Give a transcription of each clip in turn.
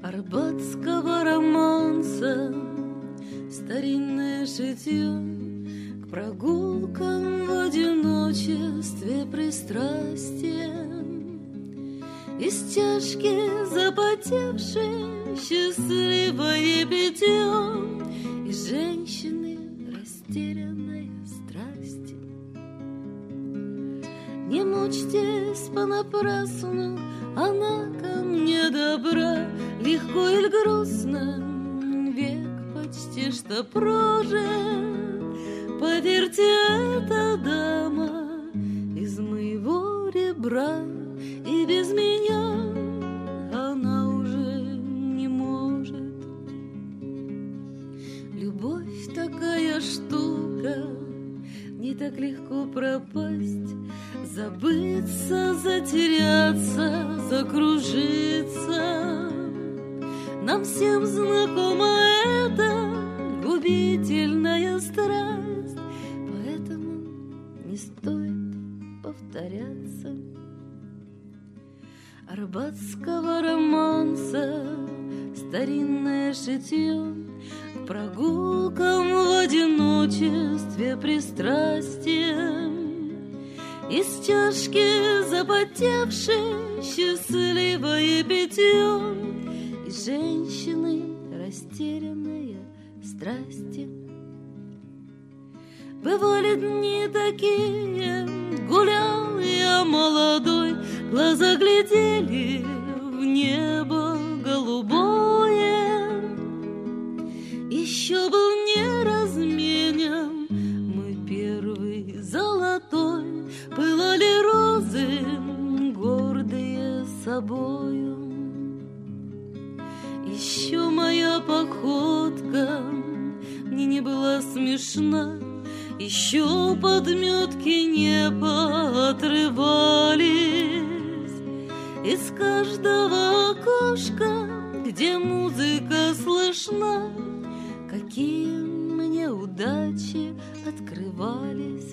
арбатского романса, старинное шитье к прогулкам в одиночестве пристрастия. И стяжки запотевшие, счастливое питье, и женщины растерянная страсть. Не мучьтесь понапрасну, она ко мне добра, легко или грустно, век почти что прожит. Поверьте, эта дама из моего ребра, и без меня она уже не может. Любовь такая штука, не так легко пропасть, забыться, затеряться, закружиться. Нам всем знакома эта губительная страсть, поэтому не стоит повторяться. Арбатского романса, старинное шитье к прогулкам в одиночестве пристрастия. И стяжки запотевшие, счастливое питье, и женщины растерянная страсти. Бывали дни такие, гулял я молодой, глаза глядели в небо голубое. Еще был не разменен мой первый золотой, пылали розы, гордые собою. Еще моя походка мне не была смешна, еще подметки не поотрывались. Из каждого окошка, где музыка слышна, какие мне удачи открывались.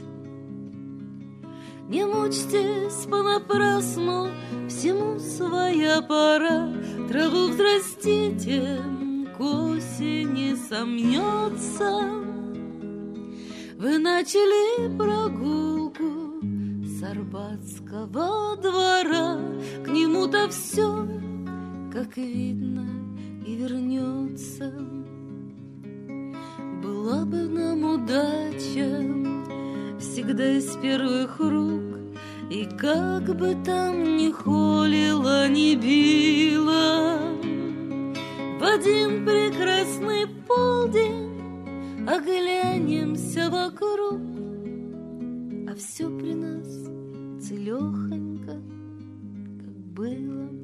Не мучьтесь понапрасну, всему своя пора. Траву взрастите, к осени сомнется. Вы начали прогулку с Арбатского двора, к нему-то все, как видно, и вернется. Была бы нам удача всегда из первых рук, и как бы там ни холила, ни била, в один прекрасный полдень оглянемся вокруг, а все при нас целехонько, как было.